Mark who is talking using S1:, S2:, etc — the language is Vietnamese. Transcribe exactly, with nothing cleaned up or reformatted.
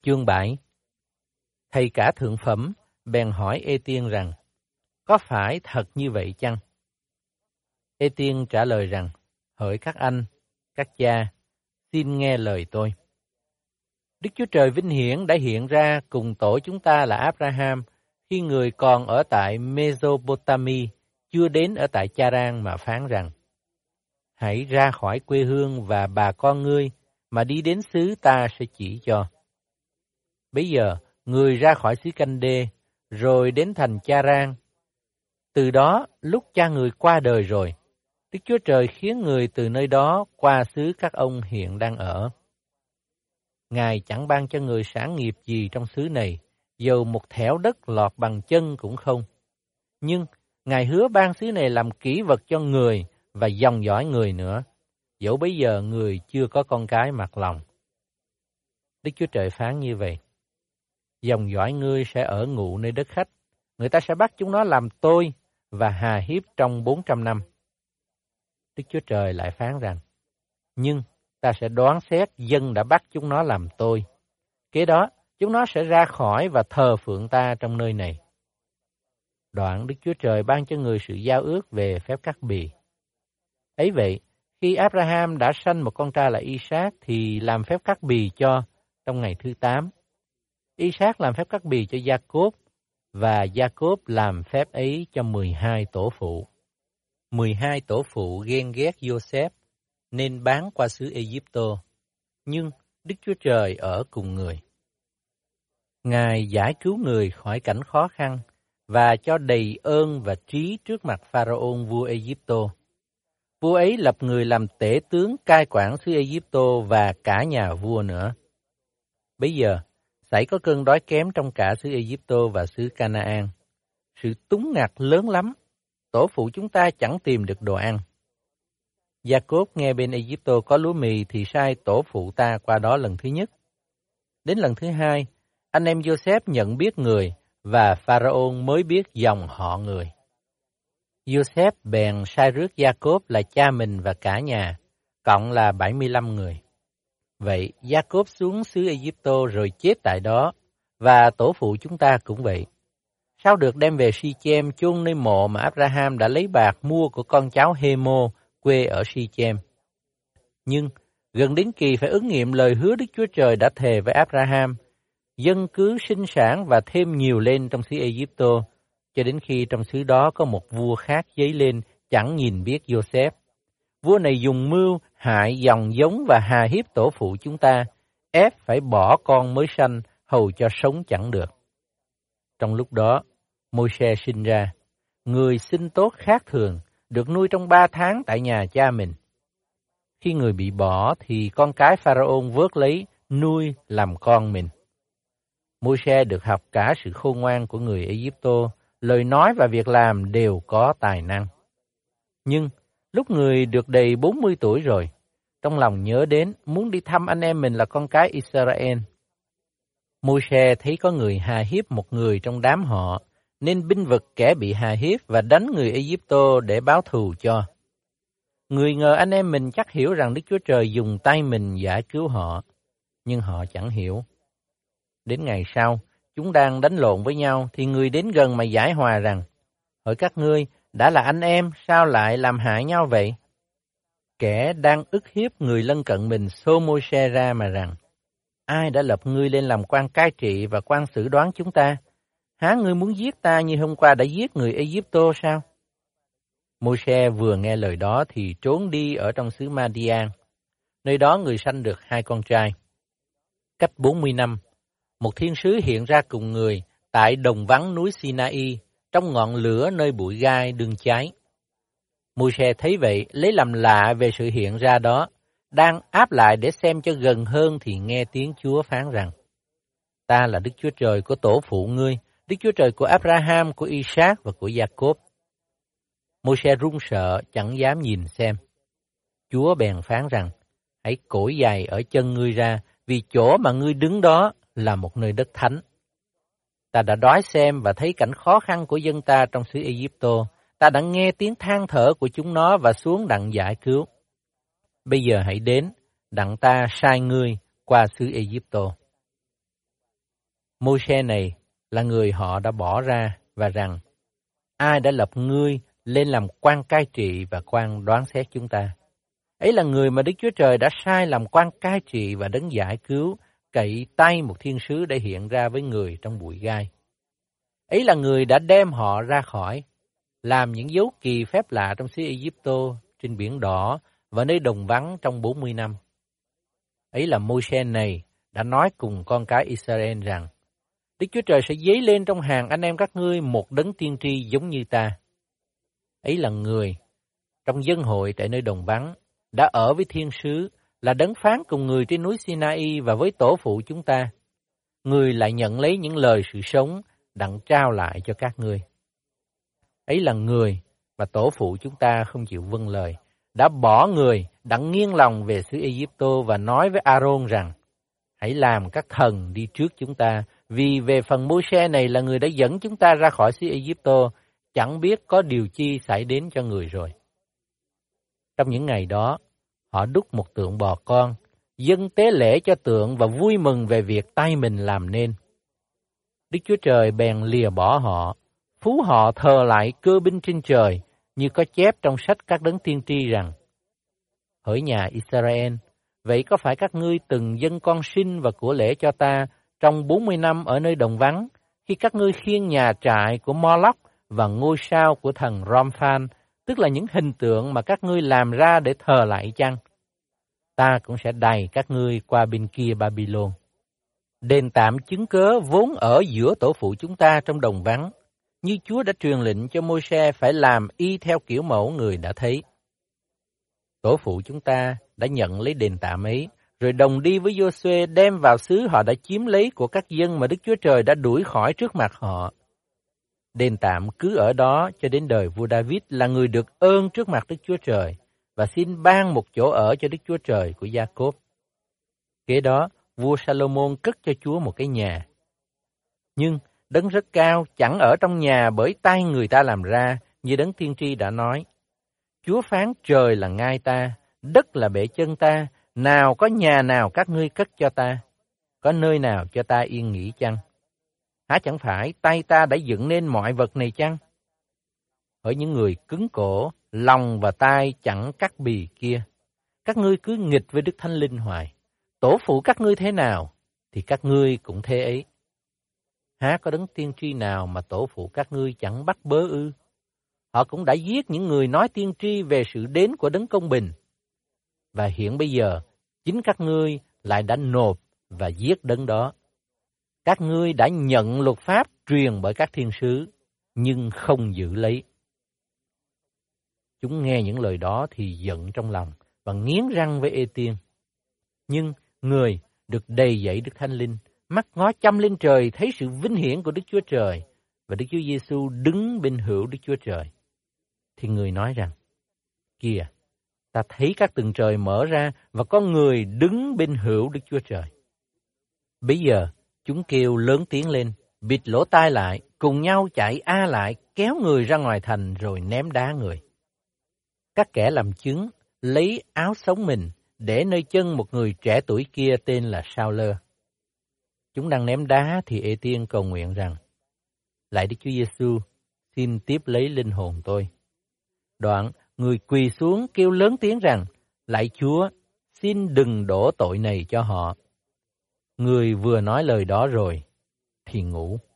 S1: Chương bảy. Thầy cả thượng phẩm bèn hỏi Ê Tiên rằng, có phải thật như vậy chăng? Ê Tiên trả lời rằng, hỡi các anh, các cha, xin nghe lời tôi. Đức Chúa Trời vinh hiển đã hiện ra cùng tổ chúng ta là Abraham khi người còn ở tại Mesopotami, chưa đến ở tại Charan mà phán rằng, hãy ra khỏi quê hương và bà con ngươi mà đi đến xứ ta sẽ chỉ cho. Bây giờ, người ra khỏi xứ Canh Đê, rồi đến thành Charan. Từ đó, lúc cha người qua đời rồi, Đức Chúa Trời khiến người từ nơi đó qua xứ các ông hiện đang ở. Ngài chẳng ban cho người sản nghiệp gì trong xứ này, dầu một thẻo đất lọt bằng chân cũng không. Nhưng, Ngài hứa ban xứ này làm kỷ vật cho người và dòng dõi người nữa, dẫu bây giờ người chưa có con cái mặc lòng. Đức Chúa Trời phán như vậy. Dòng dõi ngươi sẽ ở ngụ nơi đất khách, người ta sẽ bắt chúng nó làm tôi và hà hiếp trong bốn trăm năm. Đức Chúa Trời lại phán rằng, nhưng ta sẽ đoán xét dân đã bắt chúng nó làm tôi. Kế đó, chúng nó sẽ ra khỏi và thờ phượng ta trong nơi này. Đoạn Đức Chúa Trời ban cho người sự giao ước về phép cắt bì. Ấy vậy, khi Abraham đã sanh một con trai là Isaac thì làm phép cắt bì cho trong ngày thứ tám. Isaac làm phép cắt bì cho Jacob và Jacob làm phép ấy cho mười hai tổ phụ. mười hai tổ phụ ghen ghét Joseph nên bán qua xứ Ai-cập, nhưng Đức Chúa Trời ở cùng người. Ngài giải cứu người khỏi cảnh khó khăn và cho đầy ơn và trí trước mặt Pharaoh vua Ai-cập. Vua ấy lập người làm tể tướng cai quản xứ Ai-cập và cả nhà vua nữa. Bây giờ, xảy có cơn đói kém trong cả xứ Ai-cập và xứ Canaan. Sự túng ngặt lớn lắm, tổ phụ chúng ta chẳng tìm được đồ ăn. Jacob nghe bên Ai-cập có lúa mì thì sai tổ phụ ta qua đó lần thứ nhất. Đến lần thứ hai, anh em Joseph nhận biết người và Pharaoh mới biết dòng họ người. Joseph bèn sai rước Jacob là cha mình và cả nhà, cộng là bảy mươi lăm người. Vậy, Jacob xuống xứ Ai-cập rồi chết tại đó, và tổ phụ chúng ta cũng vậy. Sau được đem về Si-chem chôn nơi mộ mà Abraham đã lấy bạc mua của con cháu Hê-mô, quê ở Si-chem. Nhưng, gần đến kỳ phải ứng nghiệm lời hứa Đức Chúa Trời đã thề với Abraham, dân cứ sinh sản và thêm nhiều lên trong xứ Ai-cập, cho đến khi trong xứ đó có một vua khác dấy lên chẳng nhìn biết Joseph. Vua này dùng mưu hại dòng giống và hà hiếp tổ phụ chúng ta, ép phải bỏ con mới sanh, hầu cho sống chẳng được. Trong lúc đó, Môi-se sinh ra, người sinh tốt khác thường, được nuôi trong ba tháng tại nhà cha mình. Khi người bị bỏ thì con cái Pharaoh vớt lấy, nuôi làm con mình. Môi-se được học cả sự khôn ngoan của người Ai-cập, lời nói và việc làm đều có tài năng. Nhưng, lúc người được đầy bốn mươi tuổi rồi, trong lòng nhớ đến muốn đi thăm anh em mình là con cái Israel. Môi-se thấy có người hà hiếp một người trong đám họ, nên binh vực kẻ bị hà hiếp và đánh người Ai-cập để báo thù cho. Người ngờ anh em mình chắc hiểu rằng Đức Chúa Trời dùng tay mình giải cứu họ, nhưng họ chẳng hiểu. Đến ngày sau, chúng đang đánh lộn với nhau, thì người đến gần mà giải hòa rằng, hỡi các ngươi, đã là anh em, sao lại làm hại nhau vậy? Kẻ đang ức hiếp người lân cận mình xô Môi-se ra mà rằng, ai đã lập ngươi lên làm quan cai trị và quan xử đoán chúng ta? Há ngươi muốn giết ta như hôm qua đã giết người Ai-cập sao? Môi-se vừa nghe lời đó thì trốn đi ở trong xứ Ma-đi-an. Nơi đó người sanh được hai con trai. Cách bốn mươi năm, một thiên sứ hiện ra cùng người tại đồng vắng núi Sinai, trong ngọn lửa nơi bụi gai đương cháy. Môi-se thấy vậy, lấy làm lạ về sự hiện ra đó, đang áp lại để xem cho gần hơn thì nghe tiếng Chúa phán rằng, ta là Đức Chúa Trời của tổ phụ ngươi, Đức Chúa Trời của Abraham, của Isaac và của Jacob. Môi-se run sợ, chẳng dám nhìn xem. Chúa bèn phán rằng, hãy cởi giày ở chân ngươi ra, vì chỗ mà ngươi đứng đó là một nơi đất thánh. Ta đã đoái xem và thấy cảnh khó khăn của dân ta trong xứ Ai-cập. Ta đã nghe tiếng than thở của chúng nó và xuống đặng giải cứu. Bây giờ hãy đến, đặng ta sai ngươi qua xứ Ai-cập. Môi-se này là người họ đã bỏ ra và rằng, ai đã lập ngươi lên làm quan cai trị và quan đoán xét chúng ta? Ấy là người mà Đức Chúa Trời đã sai làm quan cai trị và đấng giải cứu, cậy tay một thiên sứ để hiện ra với người trong bụi gai. Ấy là người đã đem họ ra khỏi, làm những dấu kỳ phép lạ trong xứ Ai-cập, trên biển đỏ và nơi đồng vắng trong bốn mươi năm. Ấy là Môi-se này đã nói cùng con cái Israel rằng, Đức Chúa Trời sẽ dấy lên trong hàng anh em các ngươi một đấng tiên tri giống như ta. Ấy là người trong dân hội tại nơi đồng vắng đã ở với thiên sứ, là đấng phán cùng người trên núi Sinai và với tổ phụ chúng ta. Người lại nhận lấy những lời sự sống đặng trao lại cho các ngươi. Ấy là người mà tổ phụ chúng ta không chịu vâng lời, đã bỏ người đặng nghiêng lòng về xứ Ai-cập và nói với A-rôn rằng, hãy làm các thần đi trước chúng ta, vì về phần Môi-se này là người đã dẫn chúng ta ra khỏi xứ Ai-cập, chẳng biết có điều chi xảy đến cho người rồi. Trong những ngày đó, họ đúc một tượng bò con, dâng tế lễ cho tượng và vui mừng về việc tay mình làm nên. Đức Chúa Trời bèn lìa bỏ họ, phú họ thờ lại cơ binh trên trời, như có chép trong sách các đấng tiên tri rằng, hỡi nhà Israel, vậy có phải các ngươi từng dâng con sinh và của lễ cho ta trong bốn mươi năm ở nơi đồng vắng, khi các ngươi khiêng nhà trại của Moloch và ngôi sao của thần Remphan, tức là những hình tượng mà các ngươi làm ra để thờ lại chăng? Ta cũng sẽ đày các ngươi qua bên kia Babylon. Đền tạm chứng cớ vốn ở giữa tổ phụ chúng ta trong đồng vắng, như Chúa đã truyền lệnh cho Môi-se phải làm y theo kiểu mẫu người đã thấy. Tổ phụ chúng ta đã nhận lấy đền tạm ấy, rồi đồng đi với Giô-suê đem vào xứ họ đã chiếm lấy của các dân mà Đức Chúa Trời đã đuổi khỏi trước mặt họ. Đền tạm cứ ở đó cho đến đời vua David là người được ơn trước mặt Đức Chúa Trời và xin ban một chỗ ở cho Đức Chúa Trời của Gia-cốp. Kế đó, vua Salomon cất cho Chúa một cái nhà. Nhưng đấng rất cao chẳng ở trong nhà bởi tay người ta làm ra, như đấng tiên tri đã nói. Chúa phán trời là ngai ta, đất là bệ chân ta, nào có nhà nào các ngươi cất cho ta, có nơi nào cho ta yên nghỉ chăng? Hả chẳng phải tay ta đã dựng nên mọi vật này chăng? Hỡi những người cứng cổ, lòng và tai chẳng cắt bì kia, các ngươi cứ nghịch với Đức Thánh Linh hoài. Tổ phụ các ngươi thế nào, thì các ngươi cũng thế ấy. Há có đấng tiên tri nào mà tổ phụ các ngươi chẳng bắt bớ ư? Họ cũng đã giết những người nói tiên tri về sự đến của đấng công bình. Và hiện bây giờ, chính các ngươi lại đã nộp và giết đấng đó. Các ngươi đã nhận luật pháp truyền bởi các thiên sứ, nhưng không giữ lấy. Chúng nghe những lời đó thì giận trong lòng và nghiến răng với Ê-tiên. Nhưng người được đầy dẫy Đức Thánh Linh, mắt ngó chăm lên trời thấy sự vinh hiển của Đức Chúa Trời và Đức Chúa Giêsu đứng bên hữu Đức Chúa Trời. Thì người nói rằng, kìa, ta thấy các tầng trời mở ra và có người đứng bên hữu Đức Chúa Trời. Bây giờ, chúng kêu lớn tiếng lên, bịt lỗ tai lại, cùng nhau chạy a lại, kéo người ra ngoài thành rồi ném đá người. Các kẻ làm chứng lấy áo sống mình để nơi chân một người trẻ tuổi kia tên là Sao-lơ. Chúng đang ném đá thì Ê-tiên cầu nguyện rằng, lạy Đức Chúa Giêsu, xin tiếp lấy linh hồn tôi. Đoạn, người quỳ xuống kêu lớn tiếng rằng, lạy Chúa, xin đừng đổ tội này cho họ. Người vừa nói lời đó rồi, thì ngủ.